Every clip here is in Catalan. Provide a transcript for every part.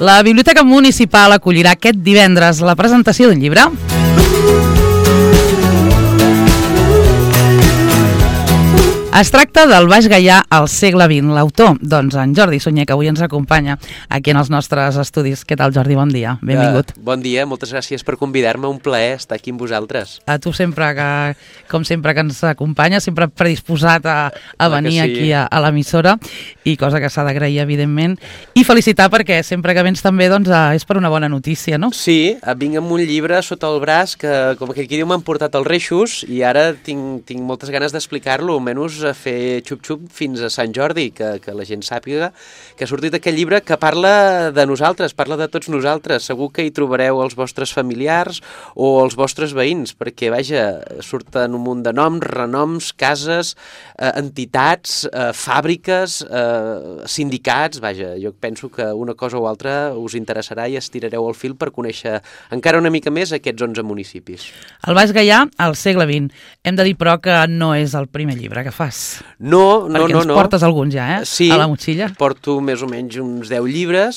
La Biblioteca Municipal acollirà aquest divendres la presentació d'un llibre. Es tracta del Baix Gaià al segle XX. L'autor, doncs, en Jordi Sunyer, que avui ens acompanya aquí en els nostres estudis. Què tal, Jordi? Bon dia, benvingut. Bon dia, moltes gràcies per convidar-me, un plaer estar aquí amb vosaltres. A tu sempre, com sempre que ens acompanya, sempre predisposat a venir aquí a l'emissora, i cosa que s'ha d'agrair, evidentment, i felicitar perquè sempre que vens també doncs, és per una bona notícia, no? Sí, vinc amb un llibre sota el braç que, com aquell que diu, m'han portat els reixos i ara tinc moltes ganes d'explicar-lo, almenys a fer xup-xup fins a Sant Jordi, que la gent sàpiga que ha sortit aquest llibre que parla de nosaltres, parla de tots nosaltres. Segur que hi trobareu els vostres familiars o els vostres veïns, perquè, vaja, surten un munt de noms, renoms, cases, entitats, fàbriques, sindicats, vaja, jo penso que una cosa o altra us interessarà i estirareu el fil per conèixer encara una mica més aquests 11 municipis. El Baix Gaià al segle XX. Hem de dir, però, que no és el primer llibre que fas. No. Perquè ens portes alguns ja, sí, a la motxilla. Porto més o menys uns 10 llibres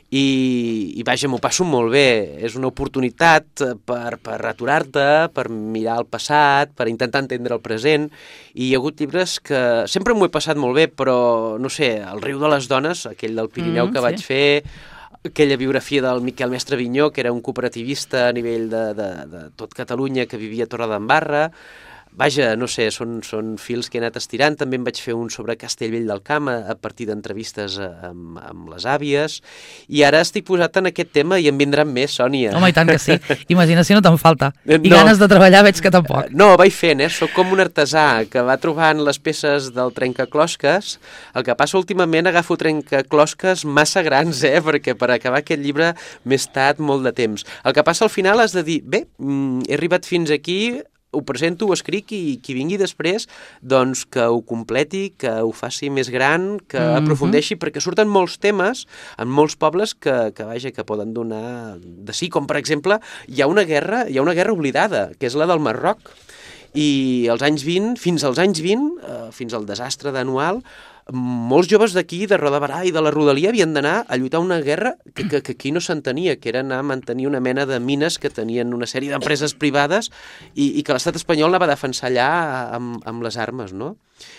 i vaja, m'ho passo molt bé. És una oportunitat per aturar-te, per mirar el passat, per intentar entendre el present, i hi ha hagut llibres que sempre m'ho he passat molt bé, però, no sé, El riu de les dones, aquell del Pirineu que vaig fer, aquella biografia del Miquel Mestre Vinyó, que era un cooperativista a nivell de tot Catalunya que vivia a Torredembarra. Vaja, no sé, són fils que he anat estirant. També em vaig fer un sobre Castellvell del Camp a partir d'entrevistes amb les àvies, i ara estic posat en aquest tema i en vindran més, Sònia. Home, i tant que sí. Imaginació no te'n falta. I ganes de treballar veig que tampoc. No, vaig fent, Soc com un artesà que va trobant les peces del trencaclosques. El que passa últimament, agafo trencaclosques massa grans, perquè per acabar aquest llibre m'he estat molt de temps. El que passa al final has de dir, bé, he arribat fins aquí, ho presento, ho escric, i qui vingui després, doncs que ho completi, que ho faci més gran, que aprofundeixi, perquè surten molts temes en molts pobles que poden donar de sí, com per exemple, hi ha una guerra oblidada, que és la del Marroc, i als anys 20, fins als anys 20, fins al desastre d'Anual, molts joves d'aquí, de Roda de Barà i de la Rodalia, havien d'anar a lluitar una guerra que aquí no s'entenia, que era anar a mantenir una mena de mines que tenien una sèrie d'empreses privades i que l'estat espanyol anava a defensar allà amb les armes, no?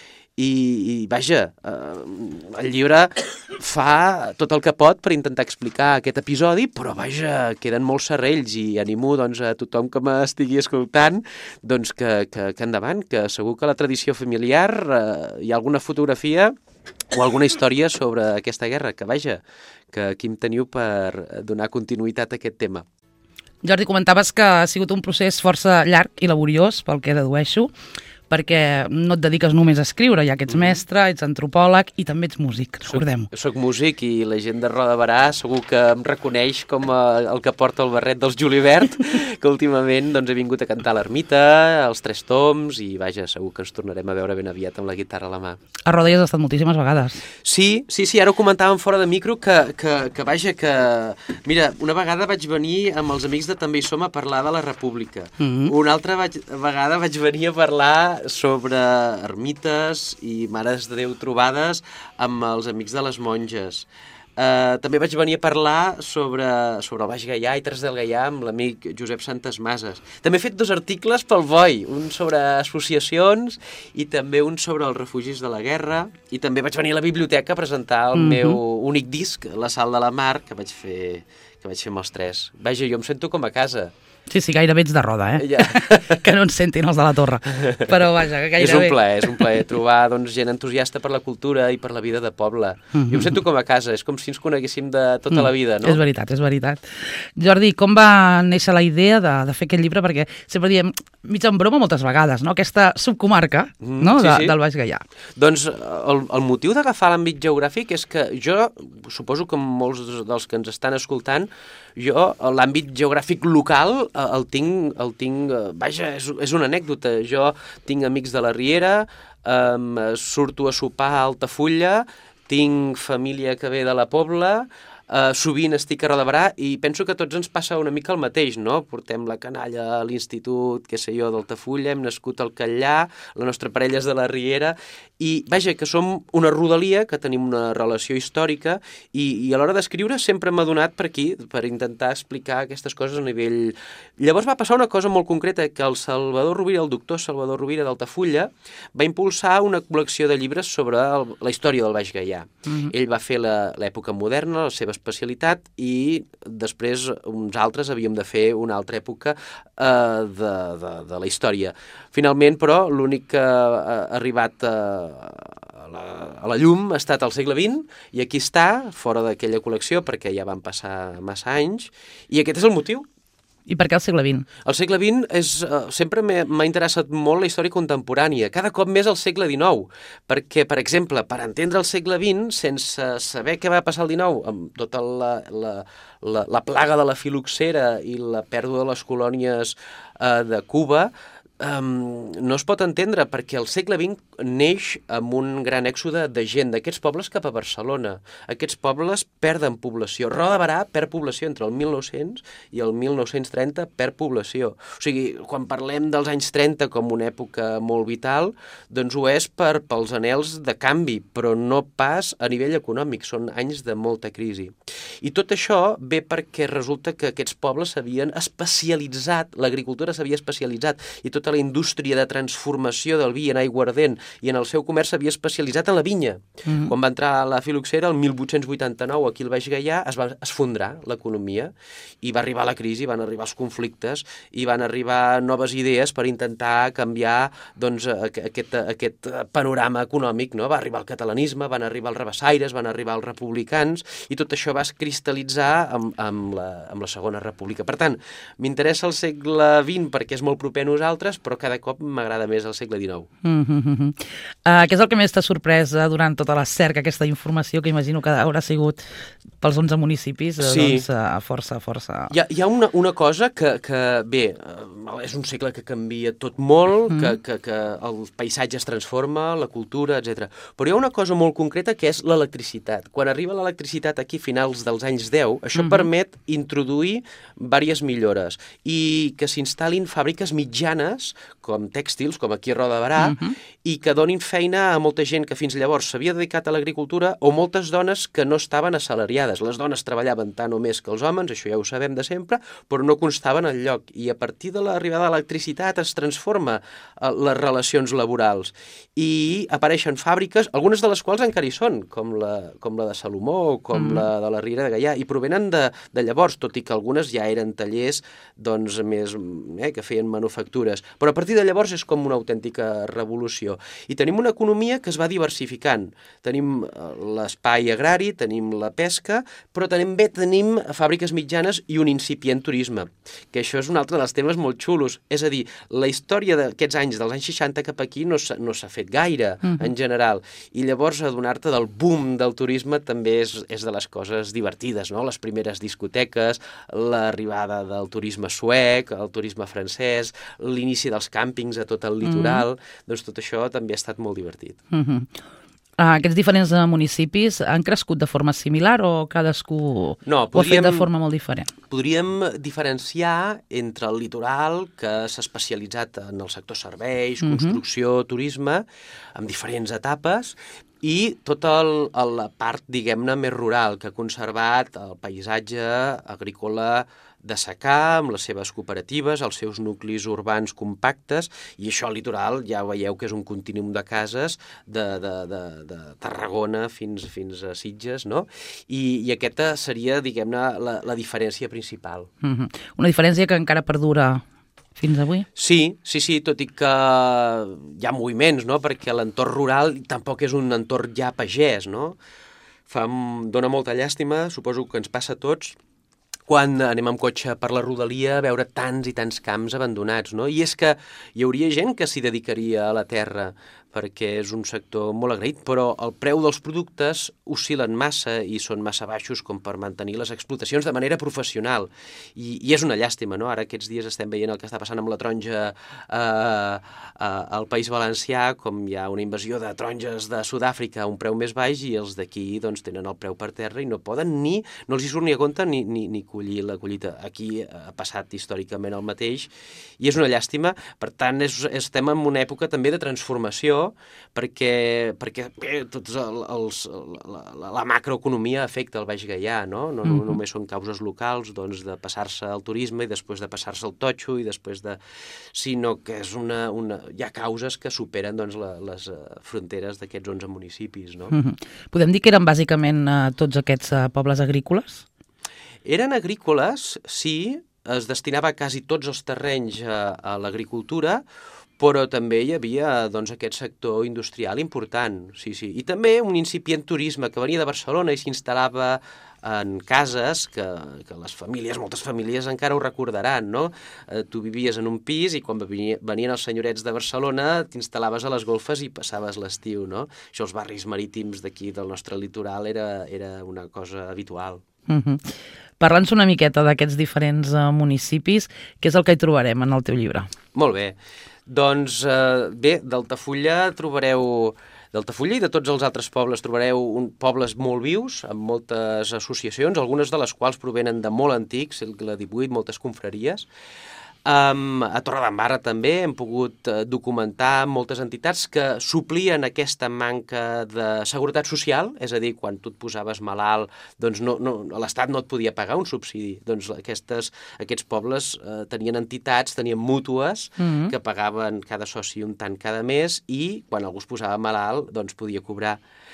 I vaja, el llibre fa tot el que pot per intentar explicar aquest episodi, però vaja, queden molts serrells, i animo doncs, a tothom que m'estigui escoltant doncs, que endavant, que segur que la tradició familiar hi ha alguna fotografia o alguna història sobre aquesta guerra, que vaja, que aquí em teniu per donar continuïtat a aquest tema. Jordi, comentaves que ha sigut un procés força llarg i laboriós, pel que dedueixo, perquè no et dediques només a escriure, ja que ets mestre, ets antropòleg i també ets músic, recordem-ho. Soc músic, i la gent de Roda de Barà segur que em reconeix com el que porta el barret dels Julivert, que últimament doncs, he vingut a cantar a l'Ermita, als Tres Toms, i vaja, segur que ens tornarem a veure ben aviat amb la guitarra a la mà. A Roda hi has estat moltíssimes vegades. Sí, ara ho comentàvem fora de micro, que vaja, que... Mira, una vegada vaig venir amb els amics de També hi som a parlar de la República. Una altra vegada vaig venir a parlar sobre ermites i mares de Déu trobades amb els amics de les monges. També vaig venir a parlar sobre el Baix Gaià i Terres del Gaià amb l'amic Josep Santasmases. També he fet 2 articles pel BOI, un sobre associacions i també un sobre els refugis de la guerra, i també vaig venir a la biblioteca a presentar el meu únic disc, La Sal de la Mar, que vaig fer amb els 3. Vaja, jo em sento com a casa. Sí, gairebé ets de Roda, Ja. Que no ens sentin els de la Torre. Però vaja, que gairebé... És un plaer trobar doncs, gent entusiasta per la cultura i per la vida de poble. Jo em sento com a casa, és com si ens coneguéssim de tota la vida, no? És veritat. Jordi, com va néixer la idea de fer aquest llibre? Perquè sempre diem, mig en broma moltes vegades, no? Aquesta subcomarca del Baix Gaià. Doncs el motiu d'agafar l'àmbit geogràfic és que jo, suposo que molts dels que ens estan escoltant, jo l'àmbit geogràfic local el tinc, vaja, és una anècdota. Jo tinc amics de la Riera, surto a sopar a Altafulla, tinc família que ve de la Pobla, sovint estic a Roda de Berà i penso que a tots ens passa una mica el mateix, no? Portem la canalla a l'institut, què sé jo, d'Altafulla, hem nascut al Catllà, la nostra parella és de la Riera, i vaja, que som una rodalia, que tenim una relació històrica, i a l'hora d'escriure sempre m'ha donat per aquí, per intentar explicar aquestes coses a nivell... Llavors va passar una cosa molt concreta, que el Salvador Rovira, el doctor Salvador Rovira d'Altafulla, va impulsar una col·lecció de llibres sobre la història del Baix Gaià. Ell va fer l'època moderna, la seva especialitat, i després uns altres havíem de fer una altra època de la història. Finalment, però, l'únic que ha arribat a la llum ha estat al segle XX, i aquí està, fora d'aquella col·lecció, perquè ja van passar massa anys, i aquest és el motiu. I per què el segle XX? El segle XX sempre m'ha interessat molt la història contemporània, cada cop més al segle XIX, perquè, per exemple, per entendre el segle XX, sense saber què va passar al XIX, amb tota la plaga de la filoxera i la pèrdua de les colònies de Cuba, no es pot entendre, perquè el segle XX neix amb un gran èxode de gent d'aquests pobles cap a Barcelona. Aquests pobles perden població. Roda de Berà perd població entre el 1900 i el 1930, perd població. O sigui, quan parlem dels anys 30 com una època molt vital, doncs ho és pels anhels de canvi, però no pas a nivell econòmic. Són anys de molta crisi. I tot això ve perquè resulta que aquests pobles s'havien especialitzat, l'agricultura s'havia especialitzat, i tota la indústria de transformació del vi en aiguardent i en el seu comerç s'havia especialitzat en la vinya. Quan va entrar la filoxera, el 1889, aquí al Baix Gaià, es va esfondrar l'economia i va arribar la crisi, van arribar els conflictes i van arribar noves idees per intentar canviar doncs, aquest panorama econòmic. No? Va arribar el catalanisme, van arribar els rabassaires, van arribar els republicans, i tot això va es cristal·litzar amb la Segona República. Per tant, m'interessa el segle XX perquè és molt proper a nosaltres, però cada cop m'agrada més el segle XIX. Què és el que més t'ha sorprès durant tota la cerca, aquesta informació, que imagino que haurà sigut pels 11 municipis, sí. Doncs força... Hi ha una cosa que bé, és un segle que canvia tot molt, que el paisatge es transforma, la cultura, etc. Però hi ha una cosa molt concreta que és l'electricitat. Quan arriba l'electricitat aquí a finals dels anys 10, això permet introduir diverses millores i que s'instal·lin fàbriques mitjanes, com tèxtils, com aquí a Roda de Berà, i que donin feina a molta gent que fins llavors s'havia dedicat a l'agricultura, o moltes dones que no estaven assalariades. Les dones treballaven tant o més que els homes, això ja ho sabem de sempre, però no constaven al lloc. I a partir de l'arribada de l'electricitat es transforma les relacions laborals i apareixen fàbriques, algunes de les quals encara hi són, com la de Salomó o com la de la Riera de Gaià, i provenen de llavors, tot i que algunes ja eren tallers doncs, més que feien manufactures. Però a partir de llavors és com una autèntica revolució. I tenim una economia que es va diversificant. Tenim l'espai agrari, tenim la pesca, però també tenim fàbriques mitjanes i un incipient turisme, que això és un altre dels temes molt xulos. És a dir, la història d'aquests anys, dels anys 60 cap aquí, no s'ha fet gaire, en general. I llavors adonar-te del boom del turisme també és de les coses divertides, no? Les primeres discoteques, l'arribada del turisme suec, el turisme francès, l'inici dels càmpings a tot el litoral, doncs tot això també ha estat molt divertit. Aquests diferents municipis han crescut de forma similar o cadascú ho ha fet de forma molt diferent? Podríem diferenciar entre el litoral, que s'ha especialitzat en el sector serveis, construcció, turisme, amb diferents etapes, i tota la part, diguem-ne, més rural, que ha conservat el paisatge agrícola de secà, amb les seves cooperatives, els seus nuclis urbans compactes, i això al litoral ja veieu que és un contínuum de cases de Tarragona fins a Sitges, no? I aquesta seria, diguem-ne, la diferència principal. Una diferència que encara perdura fins avui? Sí, tot i que hi ha moviments, no? Perquè l'entorn rural tampoc és un entorn ja pagès, no? Dóna molta llàstima, suposo que ens passa a tots, quan anem amb cotxe per la rodalia a veure tants i tants camps abandonats, no? I és que hi hauria gent que s'hi dedicaria a la terra, perquè és un sector molt agraït, però el preu dels productes oscil·len massa i són massa baixos com per mantenir les explotacions de manera professional. I és una llàstima, no? Ara aquests dies estem veient el que està passant amb la taronja al País Valencià, com hi ha una invasió de taronges de Sud-àfrica a un preu més baix i els d'aquí doncs, tenen el preu per terra i no poden no els hi surt ni a compte ni collir la collita. Aquí ha passat històricament el mateix i és una llàstima. Per tant, estem en una època també de transformació perquè bé, la macroeconomia afecta el Baix Gaià, no? No només són causes locals doncs, de passar-se al turisme i després de passar-se al totxo i després sinó que és hi ha causes que superen doncs, les fronteres d'aquests 11 municipis, no? Podem dir que eren bàsicament tots aquests pobles agrícoles? Eren agrícoles, sí, es destinava quasi tots els terrenys a l'agricultura, però també hi havia doncs, aquest sector industrial important, sí. I també un incipient turisme que venia de Barcelona i s'instal·lava en cases que les famílies, moltes famílies encara ho recordaran, no? Tu vivies en un pis i quan venien els senyorets de Barcelona t'instal·laves a les golfes i passaves l'estiu, no? Això els barris marítims d'aquí del nostre litoral era una cosa habitual. Parla'ns una miqueta d'aquests diferents municipis, què és el que hi trobarem en el teu llibre? Molt bé. Doncs bé, d'Altafulla i de tots els altres pobles trobareu pobles molt vius, amb moltes associacions, algunes de les quals provenen de molt antics, segle XVIII, moltes confraries. A Torredembarra també hem pogut documentar moltes entitats que suplien aquesta manca de seguretat social, és a dir, quan tu et posaves malalt, doncs l'Estat no et podia pagar un subsidi. Doncs aquests pobles tenien entitats, tenien mútues que pagaven cada soci un tant cada mes i quan algú es posava malalt doncs podia cobrar.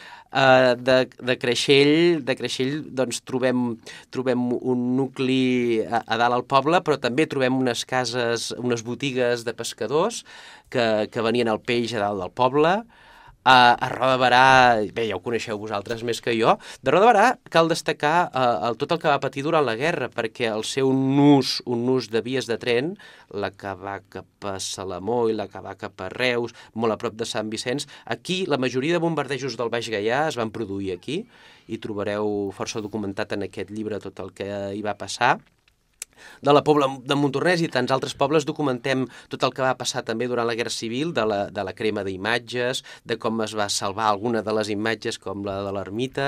De Creixell doncs, trobem un nucli a dalt al poble, però també trobem unes cases, unes botigues de pescadors que venien el peix a dalt del poble. A Roda de Berà, bé, ja ho coneixeu vosaltres més que jo, de Roda de Berà cal destacar tot el que va patir durant la guerra, perquè el seu nus de vies de tren, la que va cap a Salamó i la que va cap a Reus, molt a prop de Sant Vicenç, aquí la majoria de bombardejos del Baix Gaià es van produir aquí, i trobareu força documentat en aquest llibre tot el que hi va passar. De la Pobla de Montornès i tants altres pobles documentem tot el que va passar també durant la Guerra Civil, de la crema d'imatges, de com es va salvar alguna de les imatges com la de l'ermita.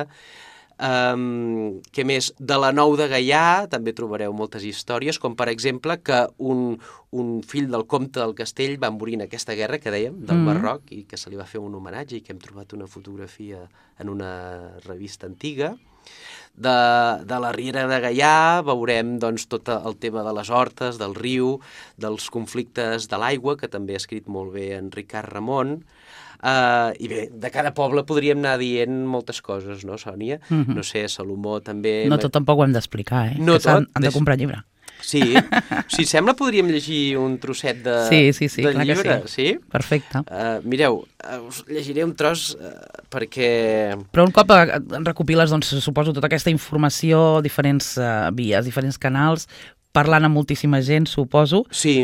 Què més? De la Nou de Gaià també trobareu moltes històries, com per exemple que un fill del comte del castell va morir en aquesta guerra que dèiem, del Marroc, i que se li va fer un homenatge i que hem trobat una fotografia en una revista antiga. De la Riera de Gaià veurem doncs, tot el tema de les hortes, del riu, dels conflictes de l'aigua, que també ha escrit molt bé en Ricard Ramon. I bé, de cada poble podríem anar dient moltes coses, no, Sònia? No sé, Salomó també... No tot tampoc ho hem d'explicar, No tot. Han de comprar llibre. Sí, si sembla podríem llegir un trosset de llibre, sí? Perfecte. Mireu, us llegiré un tros perquè... Però un cop recopiles, doncs, suposo, tota aquesta informació, diferents vies, diferents canals, parlant amb moltíssima gent, suposo. Sí.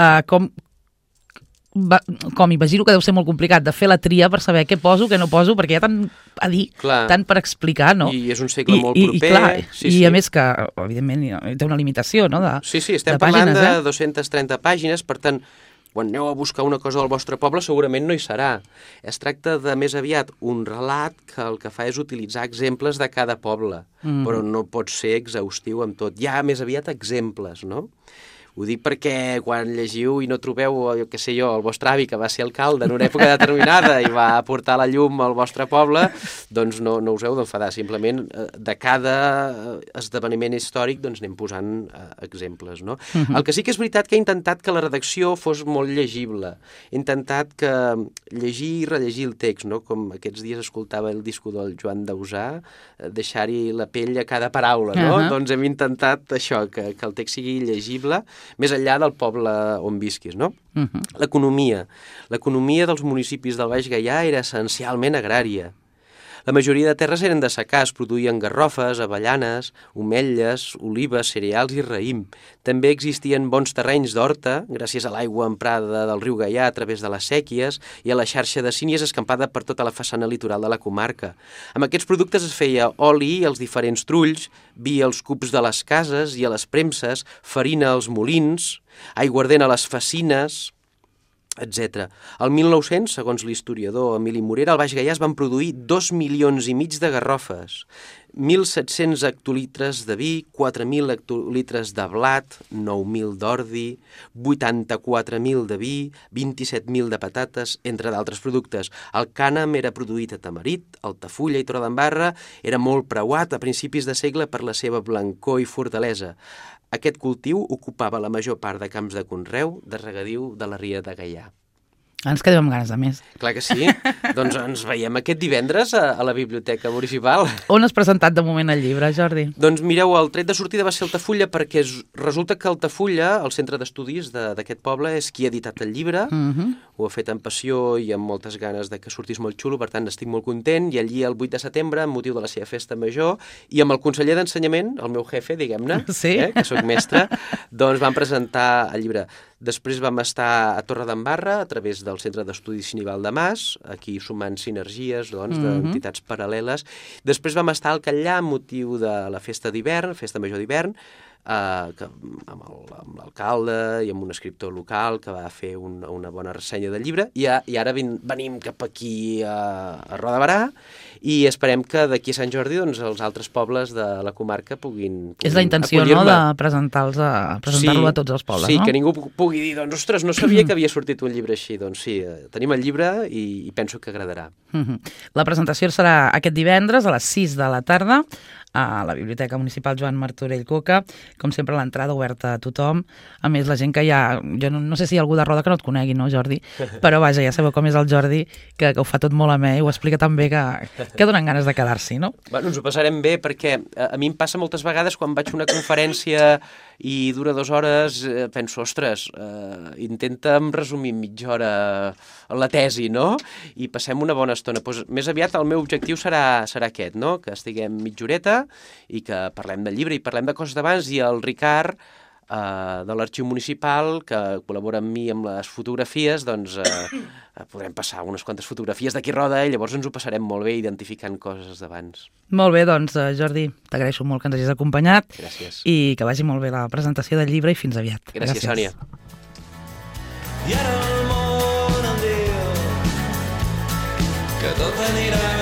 Com imagino que deu ser molt complicat de fer la tria per saber què poso, què no poso, perquè hi ha tant a dir, tant per explicar, no? I és un segle molt proper. I a més que, evidentment, té una limitació, no? Sí, estem parlant de 230 pàgines, per tant, quan aneu a buscar una cosa del vostre poble segurament no hi serà. Es tracta de més aviat un relat que el que fa és utilitzar exemples de cada poble, però no pot ser exhaustiu amb tot. Hi ha més aviat exemples, no? Ho dic perquè quan llegiu i no trobeu, jo què sé jo, el vostre avi que va ser alcalde en una època determinada i va portar la llum al vostre poble, doncs no us heu d'enfadar. Simplement de cada esdeveniment històric doncs anem posant exemples, no? El que sí que és veritat que he intentat que la redacció fos molt llegible. He intentat que llegir i rellegir el text, no? Com aquests dies escoltava el disco del Joan Dausà, deixar-hi la pell a cada paraula, no? Doncs hem intentat això, que el text sigui llegible, més enllà del poble on visquis, no? L'economia dels municipis del Baix Gaià era essencialment agrària. La majoria de terres eren de secà, es produïen garrofes, avellanes, ometlles, olives, cereals i raïm. També existien bons terrenys d'horta, gràcies a l'aigua emprada del riu Gaià a través de les sèquies i a la xarxa de sínies escampada per tota la façana litoral de la comarca. Amb aquests productes es feia oli als diferents trulls, vi als cups de les cases i a les premses, farina als molins, aiguardent a les facines, etc. El 1900, segons l'historiador Emili Morera, al Baix Gaià es van produir 2,5 milions de garrofes, 1.700 hectolitres de vi, 4.000 hectolitres de blat, 9.000 d'ordi, 84.000 de vi, 27.000 de patates, entre d'altres productes. El cànem era produït a Tamarit, Altafulla i Torredembarra, era molt preuat a principis de segle per la seva blancor i fortalesa. Aquest cultiu ocupava la major part de camps de conreu, de regadiu de la Ria de Gaià. Ens quedem amb ganes de més. Clar que sí. Doncs ens veiem aquest divendres a la Biblioteca Municipal. On has presentat de moment el llibre, Jordi? Doncs mireu, el tret de sortida va ser Altafulla perquè resulta que Altafulla, el centre d'estudis d'aquest poble, és qui ha editat el llibre. Ho ha fet amb passió i amb moltes ganes de que sortís molt xulo, per tant estic molt content. I allí el 8 de setembre, amb motiu de la seva festa major, i amb el conseller d'Ensenyament, el meu jefe, diguem-ne, sí. Que soc mestre, doncs van presentar el llibre. Després vam estar a Torredembarra a través del Centre d'Estudis Sinival de Mas, aquí sumant sinergies d'entitats paral·leles. Després vam estar al Catllà amb motiu de la festa d'hivern, festa major d'hivern, amb l'alcalde i amb un escriptor local que va fer una bona ressenya del llibre, i ara venim cap aquí a Roda de Berà i esperem que d'aquí a Sant Jordi doncs, els altres pobles de la comarca puguin és la intenció, no?, de presentar-lo a tots els pobles, sí, no? Que ningú pugui dir, doncs, ostres, no sabia que havia sortit un llibre així. Doncs sí, tenim el llibre i penso que agradarà. La presentació serà aquest divendres a les 6 de la tarda a la Biblioteca Municipal Joan Martorell Coca. Com sempre, l'entrada oberta a tothom. A més, la gent que hi ha... Jo no sé si hi ha algú de Roda que no et conegui, no, Jordi? Però vaja, ja sabeu com és el Jordi, que ho fa tot molt amè i ho explica tan bé que donen ganes de quedar-s'hi, no? Bueno, ens ho passarem bé perquè a mi em passa moltes vegades quan vaig a una conferència i dura 2 hores, penso, ostres, intenta'm resumir en mitja hora la tesi, no? I passem una bona estona. Pues, més aviat el meu objectiu serà aquest, no? Que estiguem mitja horeta i que parlem del llibre i parlem de coses d'abans, i el Ricard de l'Arxiu Municipal, que col·labora amb mi amb les fotografies, doncs podrem passar unes quantes fotografies d'aquí Roda i llavors ens ho passarem molt bé identificant coses d'abans. Molt bé, doncs Jordi, t'agraeixo molt que ens hagis acompanyat. Gràcies. I que vagi molt bé la presentació del llibre i fins aviat. Gràcies. Sònia. I ara el món em diu que tot anirà